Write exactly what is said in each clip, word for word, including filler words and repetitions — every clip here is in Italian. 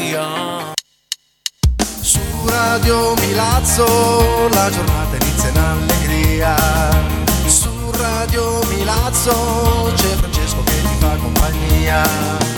storia. Su Radio Milazzo la giornata inizia in allegria. Su Radio Milazzo c'è Francesco che ti fa compagnia.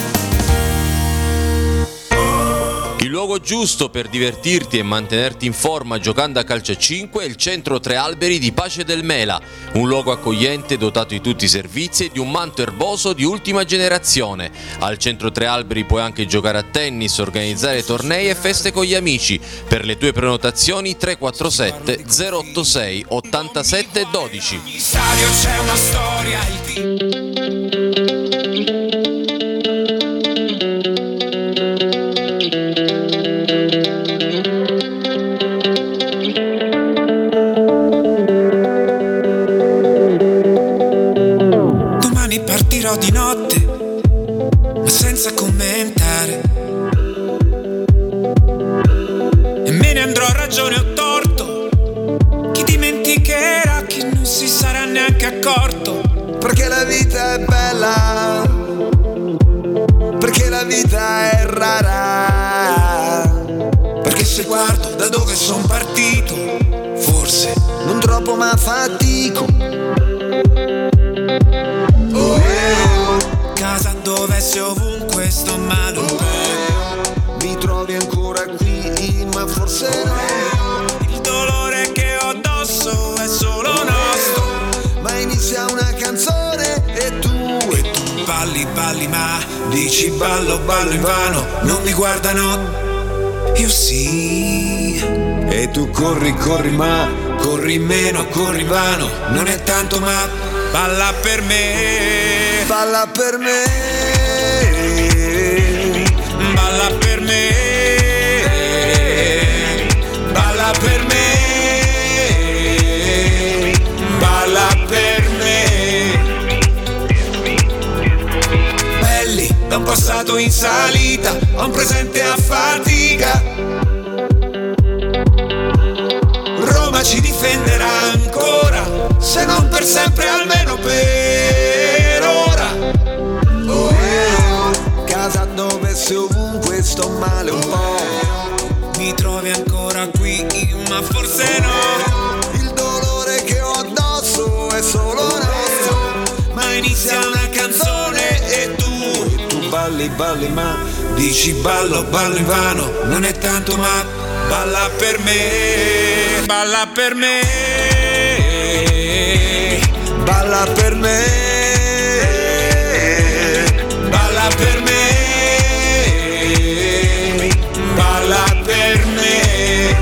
Il luogo giusto per divertirti e mantenerti in forma giocando a calcio a cinque è il Centro Tre Alberi di Pace del Mela, un luogo accogliente dotato di tutti i servizi e di un manto erboso di ultima generazione. Al Centro Tre Alberi puoi anche giocare a tennis, organizzare tornei e feste con gli amici. Per le tue prenotazioni tre quattro sette zero otto sei ottantasette dodici. C'è una storia. Di notte, ma senza commentare, e me ne andrò a ragione o torto. Chi dimenticherà, chi non si sarà neanche accorto. Perché la vita è bella, perché la vita è rara, perché se guardo da dove son partito, forse non troppo ma fatico. Casa dove se ovunque sto male un po'. Mi trovi ancora qui, ma forse no. Il dolore che ho addosso è solo nostro. Ma inizia una canzone e tu E tu balli, balli ma dici ballo, ballo invano. Non mi guardano, io sì. E tu corri, corri ma Corri meno, corri vano. Non è tanto ma balla per me. balla per me, Balla per me. Balla per me. Balla per me. Belli da un passato in salita a un presente a fatica. Roma ci difenderà ancora, se non per sempre almeno per ora. oh, eh. Casa dove se ovunque sto male un po'. Mi trovi ancora qui, ma forse no. Il dolore che ho addosso è solo nostro. Ma inizia una canzone e tu E tu balli, balli ma dici ballo, ballo invano. Non è tanto ma balla per me. Balla per me. balla per me, Balla per me. Balla per me.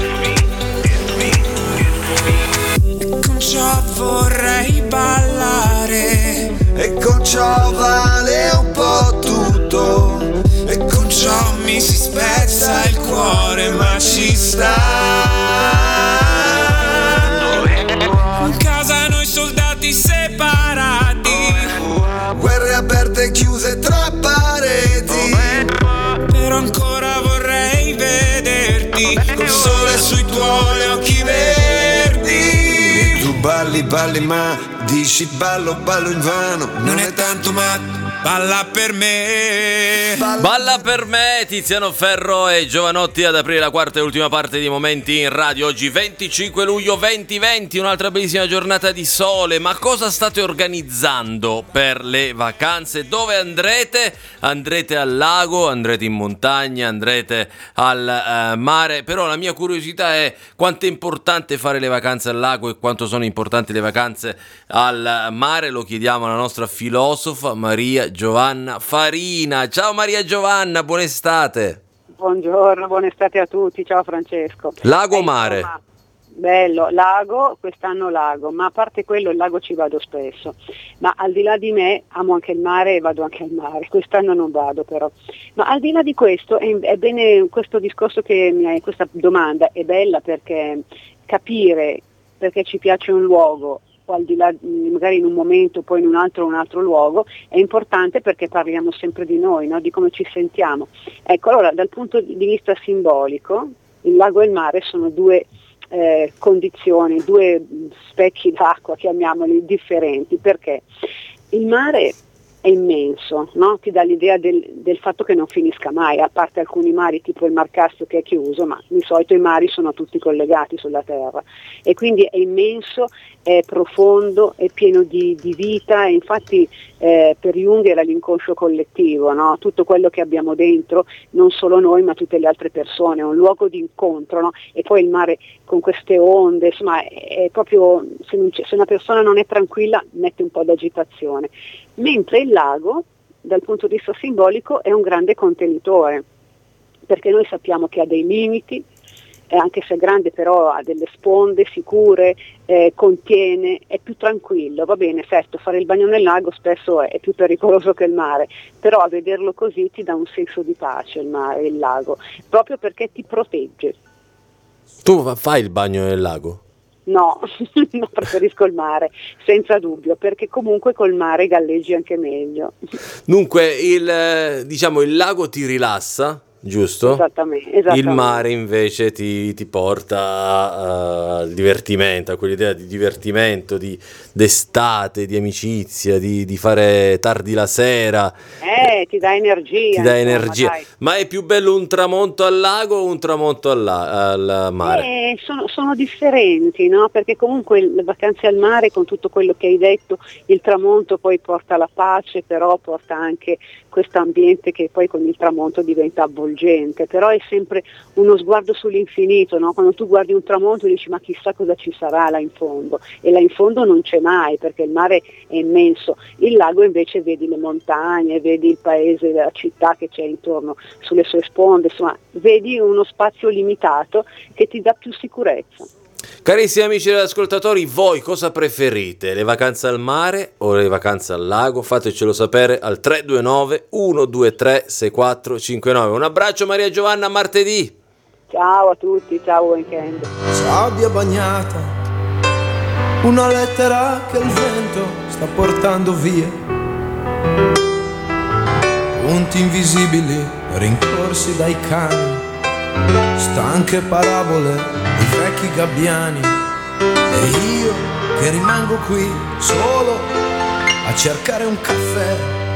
E con ciò vorrei ballare, e con ciò vale un po' tutto. e con ciò mi si spezza il cuore, ma ci sta. In casa noi soldati separati, Guerre aperte e chiuse tra pareti. però ancora vorrei vederti col sole sui tuoi occhi verdi. Tu balli, balli ma dici ballo, ballo invano. Non è tanto ma balla per me. Balla per me, Tiziano Ferro e Giovanotti ad aprire la quarta e ultima parte di Momenti in Radio. Oggi venticinque luglio duemilaventi, un'altra bellissima giornata di sole. Ma cosa state organizzando per le vacanze? Dove andrete? Andrete al lago, andrete in montagna, andrete al uh, mare? Però la mia curiosità è quanto è importante fare le vacanze al lago e quanto sono importanti le vacanze al mare. Lo chiediamo alla nostra filosofa Maria Giovanna Farina. Ciao Maria Giovanna, buona estate. Buongiorno, buona estate a tutti, ciao Francesco. Lago o Eh, mare? insomma, bello, lago, quest'anno lago, ma a parte quello il lago ci vado spesso, ma al di là di me amo anche il mare e vado anche al mare, quest'anno non vado però. Ma al di là di questo è, è bene questo discorso che mi hai, questa domanda è bella perché capire perché ci piace un luogo o al di là, magari in un momento, poi in un altro un altro luogo, è importante perché parliamo sempre di noi, no? Di come ci sentiamo. Ecco, allora dal punto di vista simbolico, il lago e il mare sono due eh, condizioni, due specchi d'acqua, chiamiamoli, differenti, perché il mare è è immenso, no? Ti dà l'idea del, del fatto che non finisca mai, a parte alcuni mari tipo il Mar Caspio che è chiuso, ma di solito i mari sono tutti collegati sulla terra, e quindi è immenso, è profondo, è pieno di, di vita, e infatti eh, per Jung era l'inconscio collettivo, no? Tutto quello che abbiamo dentro, non solo noi ma tutte le altre persone, è un luogo di incontro, no? E poi il mare con queste onde, insomma è proprio, se, non c'è, se una persona non è tranquilla mette un po' d'agitazione, mentre il lago dal punto di vista simbolico è un grande contenitore, perché noi sappiamo che ha dei limiti, eh, anche se è grande però ha delle sponde sicure, eh, contiene, è più tranquillo, va bene, certo, fare il bagno nel lago spesso è, è più pericoloso che il mare, però a vederlo così ti dà un senso di pace il mare, il lago, proprio perché ti protegge. Tu fai il bagno nel lago? No, no, preferisco il mare, senza dubbio, perché comunque col mare galleggi anche meglio. Dunque, il, diciamo, il lago ti rilassa, giusto? Esattamente, esattamente. Il mare invece ti, ti porta al divertimento, a quell'idea di divertimento, di d'estate, di amicizia, di, di fare tardi la sera. Eh, ti dà energia. Ti dà insomma, energia. dai. Ma è più bello un tramonto al lago o un tramonto al, la- al mare? Eh, sono, sono differenti, no? Perché comunque le vacanze al mare, con tutto quello che hai detto, il tramonto poi porta la pace, però porta anche questo ambiente che poi con il tramonto diventa avvolgente, però è sempre uno sguardo sull'infinito, no? Quando tu guardi un tramonto dici ma chissà cosa ci sarà là in fondo, e là in fondo non c'è mai perché il mare è immenso, il lago invece vedi le montagne, vedi il paese, la città che c'è intorno sulle sue sponde, insomma vedi uno spazio limitato che ti dà più sicurezza. Carissimi amici ascoltatori, voi cosa preferite? Le vacanze al mare o le vacanze al lago? Fatecelo sapere al tre due nove uno due tre sei quattro cinque nove. Un abbraccio Maria Giovanna, a martedì. Ciao a tutti, ciao weekend. Sabbia bagnata, una lettera che il vento sta portando via, punti invisibili rincorsi dai cani, stanche parabole di vecchi gabbiani, e io che rimango qui solo a cercare un caffè.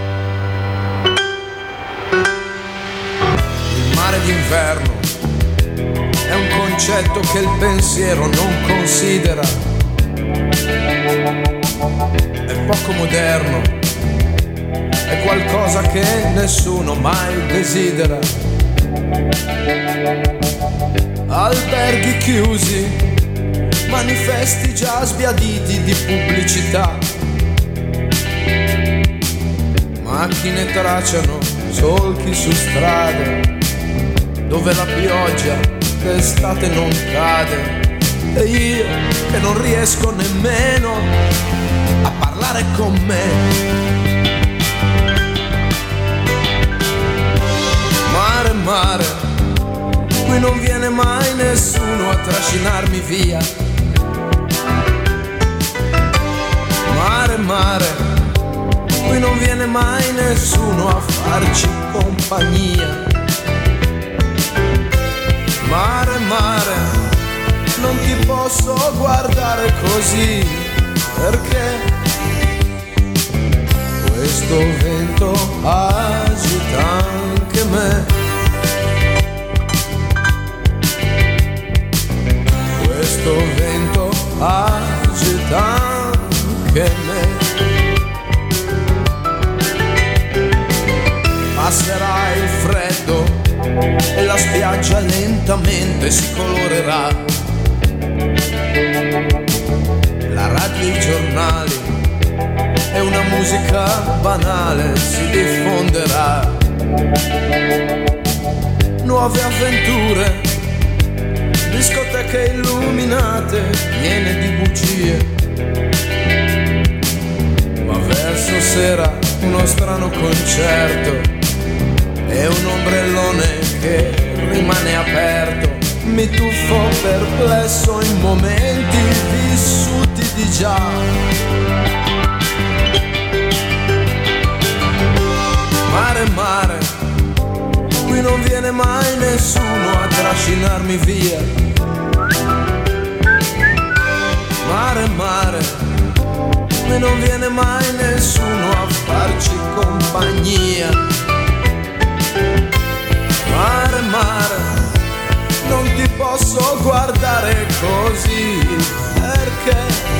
Il mare d'inverno è un concetto che il pensiero non considera, è poco moderno, è qualcosa che nessuno mai desidera. Alberghi chiusi, manifesti già sbiaditi di pubblicità, macchine tracciano solchi su strade dove la pioggia d'estate non cade, e io che non riesco nemmeno a parlare con me. Mare, mare, qui non viene mai nessuno a trascinarmi via. Mare, mare, qui non viene mai nessuno a farci compagnia. Mare, mare, non ti posso guardare così, perché questo vento agita anche me. Questo vento agita anche me. Passerà il freddo e la spiaggia lentamente si colorerà. La radio e i giornali e una musica banale si diffonderà. Nuove avventure, discoteche illuminate, piene di bugie. Ma verso sera uno strano concerto e un ombrellone che rimane aperto. Mi tuffo perplesso in momenti vissuti di già. Mare, mare, qui non viene mai nessuno a trascinarmi via. Mare, mare, Qui non viene mai nessuno a farci compagnia. Mare, mare, non ti posso guardare così, perché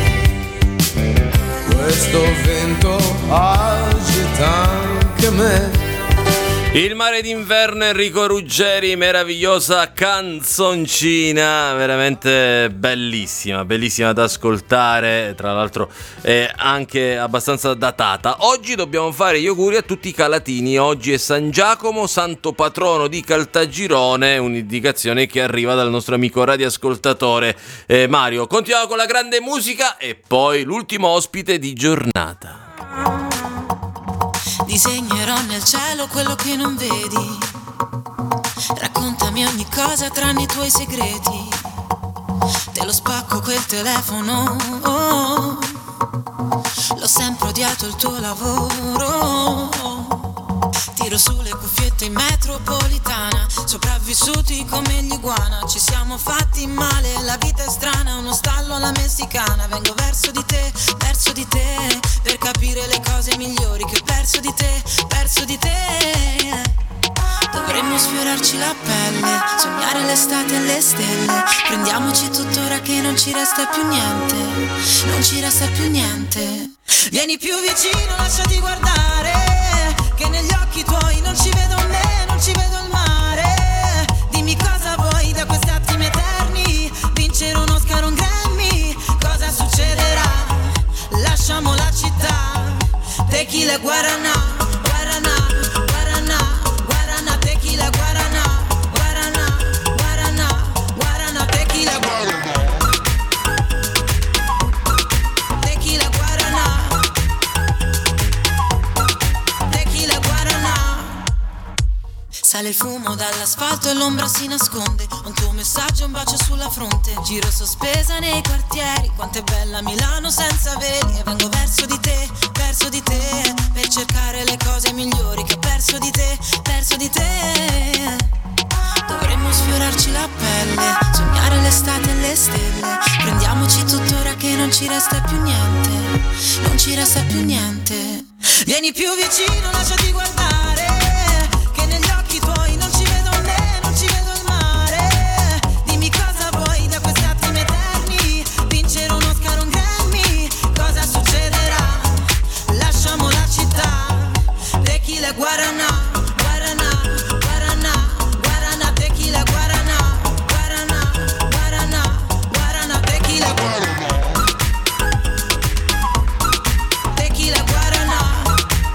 questo vento agita anche me. Il mare d'inverno, Enrico Ruggeri, meravigliosa canzoncina, veramente bellissima, bellissima da ascoltare, tra l'altro è anche abbastanza datata. Oggi dobbiamo fare gli auguri a tutti i calatini, oggi è San Giacomo, santo patrono di Caltagirone, un'indicazione che arriva dal nostro amico radioascoltatore eh, Mario. Continuiamo con la grande musica e poi l'ultimo ospite di giornata. Disegnerò nel cielo quello che non vedi. Raccontami ogni cosa tranne i tuoi segreti. Te lo spacco quel telefono. Oh, l'ho sempre odiato il tuo lavoro. Tiro sulle cuffiette in metropolitana. Sopravvissuti come gli iguana. Ci siamo fatti male, la vita è strana. Uno stallo alla messicana. Vengo verso di te, verso di te, per capire le cose migliori che ho perso di te, perso di te. Dovremmo sfiorarci la pelle, sognare l'estate e le stelle. Prendiamoci tuttora che non ci resta più niente, non ci resta più niente. Vieni più vicino, lasciati guardare, che negli occhi tuoi non ci vedo me, non ci vedo il mare. Dimmi cosa vuoi da questi attimi eterni, vincere un Oscar o un Grammy, cosa succederà? Lasciamo la città, tequila guaraná, guaraná, guaraná, guaraná, tequila guaraná, guaraná, guaraná, guaraná, tequila guaraná, tequila guaraná, tequila guaraná. Sale il fumo dall'asfalto e l'ombra si nasconde. Un tuo messaggio, un bacio sulla fronte. Giro sospesa nei quartieri. Quanto è bella Milano senza veli. E vengo verso di te, verso di te, per cercare le cose migliori che ho perso di te, perso di te. Dovremmo sfiorarci la pelle, sognare l'estate e le stelle. Prendiamoci tuttora che non ci resta più niente, non ci resta più niente. Vieni più vicino, lasciati guardare, che negli occhi tuoi non ci vedo me, non ci vedo il mare. Dimmi cosa vuoi da questi attimi eterni, vincere un Oscar o un Grammy, cosa succederà? Lasciamo la città, tequila guaraná, guaraná, guaraná, guaraná, tequila guaraná, guaraná, guaraná, guaraná, tequila guaraná, tequila guaraná.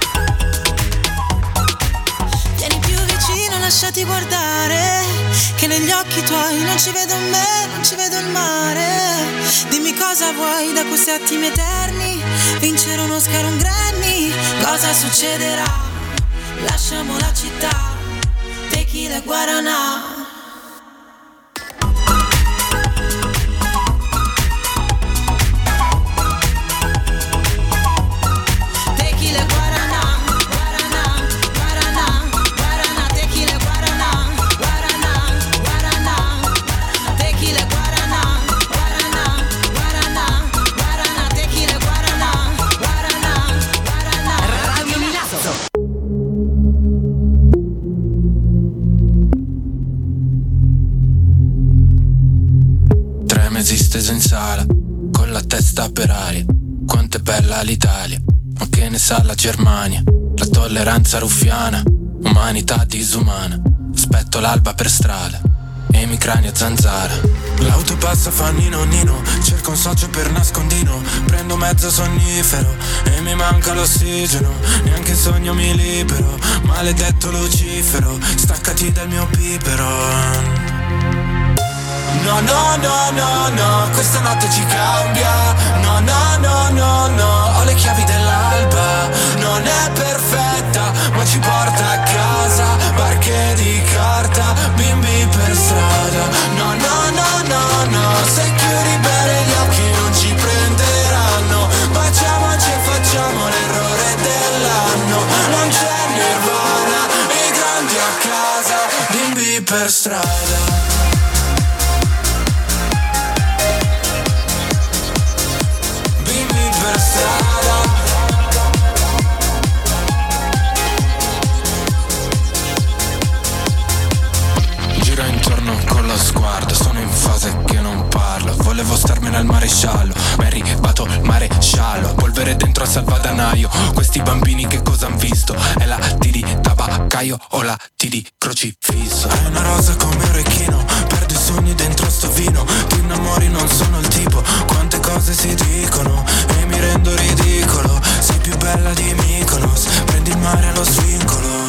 Vieni più vicino, lasciati guardare, che negli occhi tuoi non ci vedo me, non ci vedo il mare. Dimmi cosa vuoi da questi attimi eterni, vincere un Oscar o un Grammy, cosa succederà? Lasciamo la città, tequila guaraná. Tequila guaraná, guaraná, guaraná, guaraná, tequila guaraná, guaraná, guaraná, tequila guaraná, guaraná, guaraná, guaraná, tequila guaraná, guaraná, guaraná. Radio Milazzo. Tre mesi steso in sala, con la testa per aria. Quanto è bella l'Italia, ma che ne sa la Germania? La tolleranza ruffiana, umanità disumana. Aspetto l'alba per strada e mi cranio zanzara. L'auto passa fa nino nino, cerco un socio per nascondino. Prendo mezzo sonnifero e mi manca l'ossigeno. Neanche in sogno mi libero, maledetto Lucifero, staccati dal mio pipero. No, no, no, no, no, questa notte ci cambia. No, no, no, no, no, ho le chiavi dell'alba. Non è perfetta, ma ci porta a casa. Barche di carta, bimbi per strada. No, no, no, no, no, se chiudi bene gli occhi non ci prenderanno. Baciamoci e facciamo l'errore dell'anno. Non c'è nirvana, i grandi a casa, bimbi per strada. Per strada. lo sguardo, sono in fase che non parlo. Volevo starmene al maresciallo, ma è arrivato il maresciallo. Polvere dentro al salvadanaio, questi bambini che cosa han visto? È la T di tabaccaio o la T di crocifisso? Hai una rosa come un orecchino, perdo i sogni dentro sto vino. Ti innamori, non sono il tipo, quante cose si dicono e mi rendo ridicolo. Sei più bella di Mykonos, prendi il mare allo svincolo.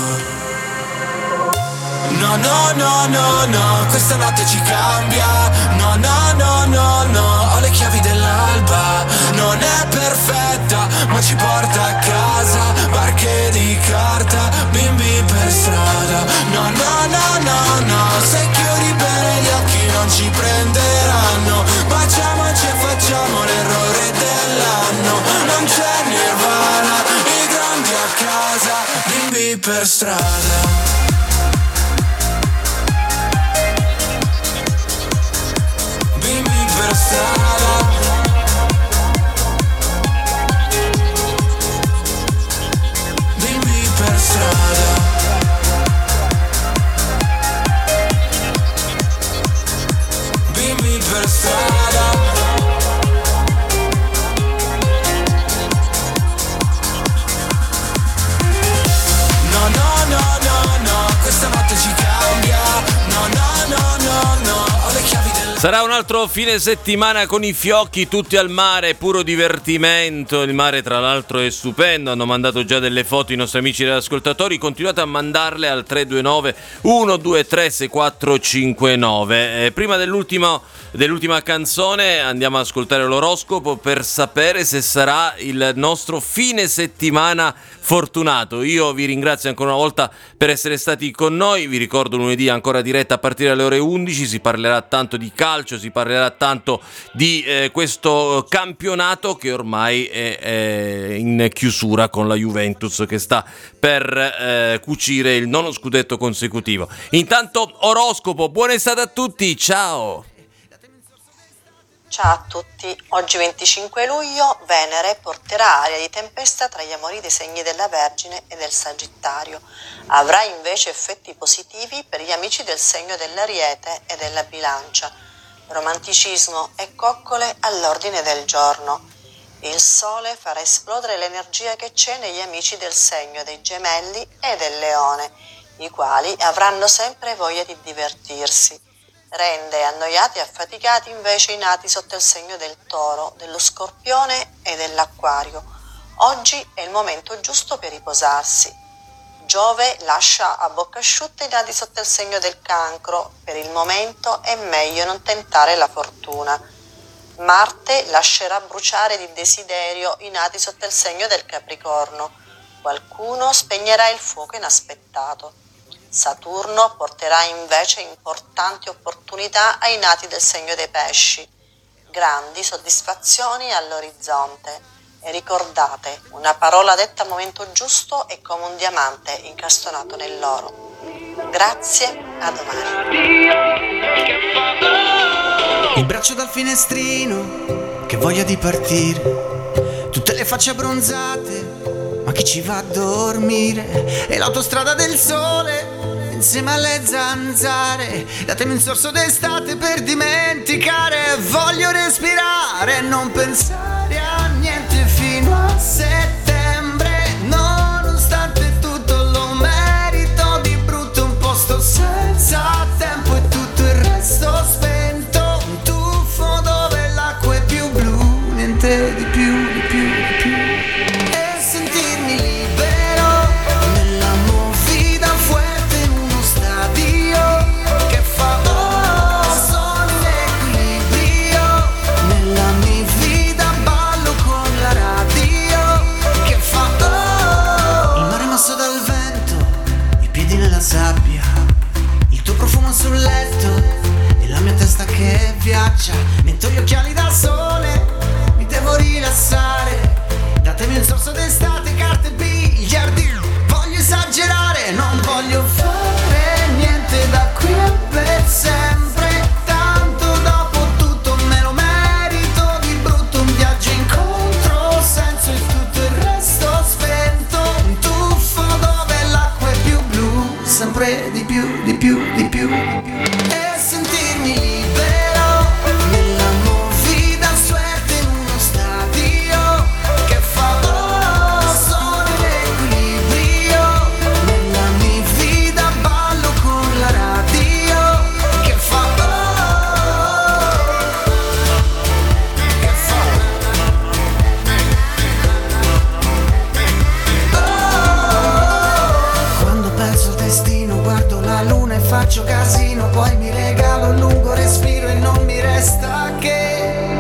No, no, no, no, no, questa notte ci cambia. No, no, no, no, no, ho le chiavi dell'alba. Non è perfetta, ma ci porta a casa. Barche di carta, bimbi per strada. No, no, no, no, no, se chiudi bene gli occhi non ci prenderanno. Baciamoci e facciamo l'errore dell'anno. Non c'è nirvana, i grandi a casa, bimbi per strada. Per strada, bimbi per strada, bimbi per strada. No, no, no, no, no, questa notte ci cambia. No, no, no, no, no, ho le chiavi del... Sarà un altro fine settimana con i fiocchi tutti al mare, puro divertimento. Il mare tra l'altro è stupendo, hanno mandato già delle foto i nostri amici degli ascoltatori. Continuate a mandarle al tre due nove uno due tre sei quattro cinque nove. Eh, prima dell'ultimo, dell'ultima canzone andiamo ad ascoltare l'oroscopo per sapere se sarà il nostro fine settimana fortunato. Io vi ringrazio ancora una volta per essere stati con noi. Vi ricordo lunedì ancora diretta a partire dalle ore undici, si parlerà tanto di calcio, si parlerà tanto di eh, questo campionato che ormai è, è in chiusura con la Juventus che sta per eh, cucire il nono scudetto consecutivo. Intanto oroscopo, buona estate a tutti, ciao! Ciao a tutti, oggi venticinque luglio Venere porterà aria di tempesta tra gli amori dei segni della Vergine e del Sagittario. Avrà invece effetti positivi per gli amici del segno dell'Ariete e della Bilancia. Romanticismo e coccole all'ordine del giorno. Il Sole farà esplodere l'energia che c'è negli amici del segno dei Gemelli e del Leone, i quali avranno sempre voglia di divertirsi. Rende annoiati e affaticati invece i nati sotto il segno del Toro, dello Scorpione e dell'Acquario. Oggi è il momento giusto per riposarsi. Giove lascia a bocca asciutta i nati sotto il segno del Cancro. Per il momento è meglio non tentare la fortuna. Marte lascerà bruciare di desiderio i nati sotto il segno del Capricorno. Qualcuno spegnerà il fuoco inaspettato. Saturno porterà invece importanti opportunità ai nati del segno dei Pesci, grandi soddisfazioni all'orizzonte. E ricordate, una parola detta al momento giusto è come un diamante incastonato nell'oro. Grazie, a domani. Il braccio dal finestrino, che voglia di partire, tutte le facce abbronzate, ma chi ci va a dormire? E l'autostrada del sole insieme alle zanzare, datemi un sorso d'estate per dimenticare. Voglio respirare e non pensare a niente fino a settembre. Nonostante tutto lo merito, di brutto un posto senza tempo e tutto il resto spento. Un tuffo dove l'acqua è più blu, niente di più, di più, di più. E sentirmi libero nella movida fuerte in uno stadio che fa oh, sono in equilibrio. Nella mia vita ballo con la radio che fa oh. Il mare mosso dal vento, i piedi nella sabbia, il tuo profumo sul letto e la mia testa che viaggia. Metto gli occhiali da sole, mi devo rilassare. Datemi un sorso d'estate, carte, biliardi. Voglio esagerare, non voglio fare niente da qui a per sempre. Tanto dopo tutto me lo merito, di brutto un viaggio in controsenso e tutto il resto spento. Un tuffo dove l'acqua è più blu, sempre di più, di più, di più, di più. E sentirmi poi mi regalo un lungo respiro e non mi resta che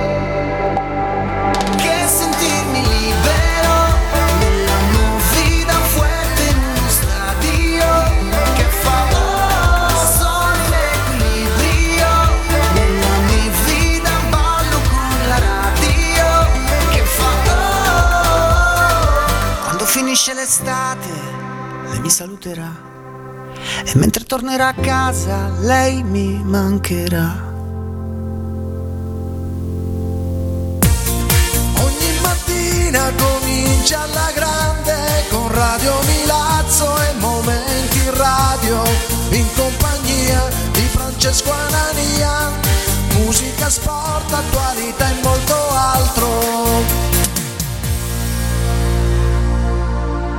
che sentirmi libero nella movida fuerte in uno stadio che fa oh, sono in equilibrio nella mia vita ballo con la radio che fa oh. Quando finisce l'estate lei mi saluterà e mentre tornerà a casa lei mi mancherà. Ogni mattina comincia alla grande con Radio Milazzo e momenti in radio in compagnia di Francesco Anania. Musica, sport, attualità e molto altro.